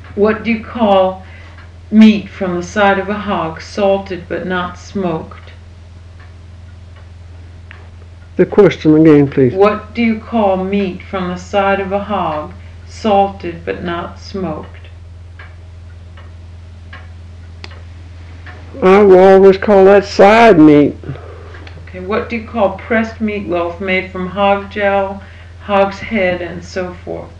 What do you call meat from the side of a hog, salted but not smoked? The question again, please. What do you call meat from the side of a hog, salted but not smoked? I will always call that side meat. Okay, what do you call pressed meatloaf made from hog gel, hog's head, and so forth?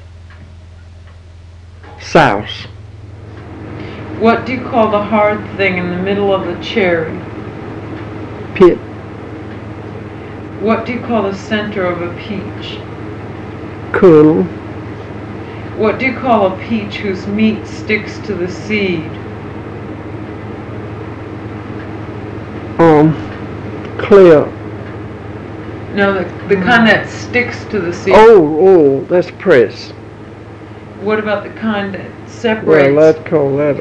Souse. What do you call the hard thing in the middle of a cherry? Pit. What do you call the center of a peach? Kernel. What do you call a peach whose meat sticks to the seed? Clear. No, the kind that sticks to the seed. Oh, that's press. What about the kind that separates? Well, let's call that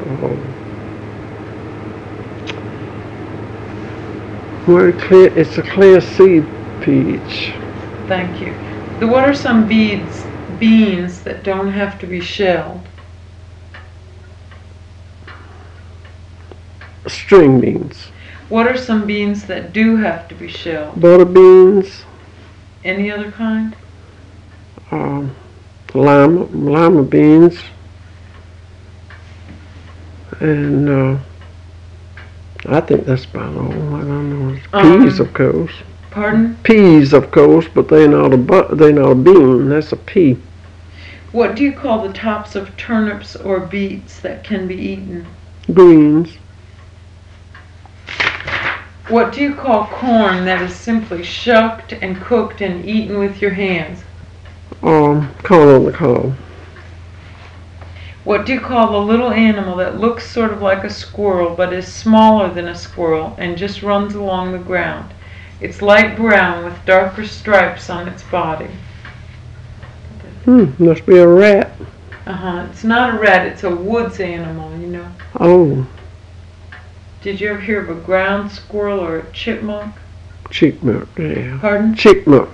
it's a clear seed peach. Thank you. What are some beans that don't have to be shelled? String beans. What are some beans that do have to be shelled? Butter beans. Any other kind? Lima beans. And I think that's about all. I don't know. Peas, of course. Pardon? Peas, of course, but they're not a bean. That's a pea. What do you call the tops of turnips or beets that can be eaten? Greens. What do you call corn that is simply shucked and cooked and eaten with your hands? Corn on the cob. What do you call the little animal that looks sort of like a squirrel but is smaller than a squirrel and just runs along the ground? It's light brown with darker stripes on its body. Must be a rat. It's not a rat, it's a woods animal, you know. Oh. Did you ever hear of a ground squirrel or a chipmunk? Chipmunk, yeah. Pardon? Chipmunk.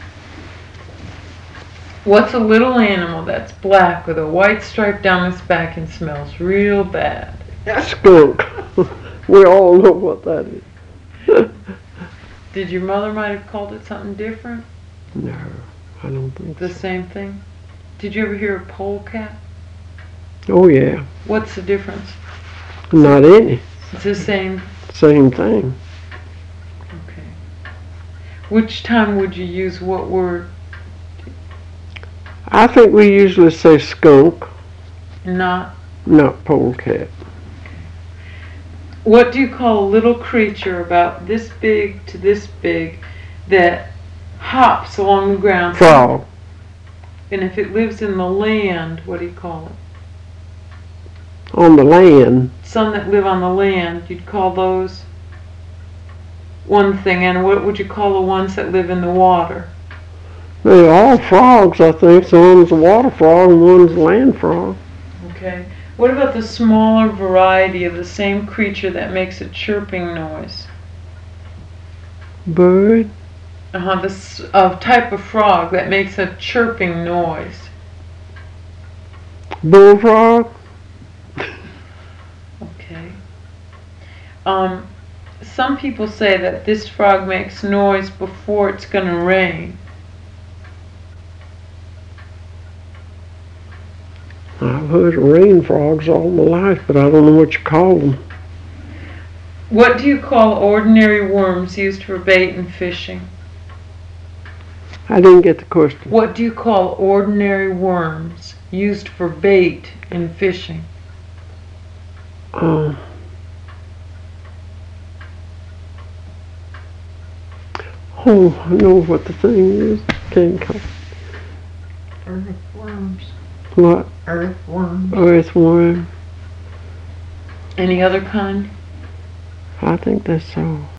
What's a little animal that's black with a white stripe down its back and smells real bad? Skunk. We all know what that is. Did your mother might have called it something different? No, I don't think The so. same thing? Did you ever hear of polecat? Oh, yeah. What's the difference? Not any. It's the same. Same thing. Okay. Which time would you use what word? I think we usually say skunk, Not. not polecat. What do you call a little creature about this big to this big that hops along the ground? Frog. And if it lives in the land, what do you call it? On the land. Some that live on the land, you'd call those one thing. And what would you call the ones that live in the water? They're all frogs, I think. So one's a water frog and one's a land frog. Okay. What about the smaller variety of the same creature that makes a chirping noise? Bird. This type of frog that makes a chirping noise. Bullfrog. Okay. Some people say that this frog makes noise before it's going to rain. I've heard of rain frogs all my life, but I don't know what you call them. What do you call ordinary worms used for bait and fishing? I didn't get the question. What do you call ordinary worms used for bait in fishing? Oh, I know what the thing is. Can't call. Earthworms. What? Earthworms. Earthworm. Any other kind? I think that's so.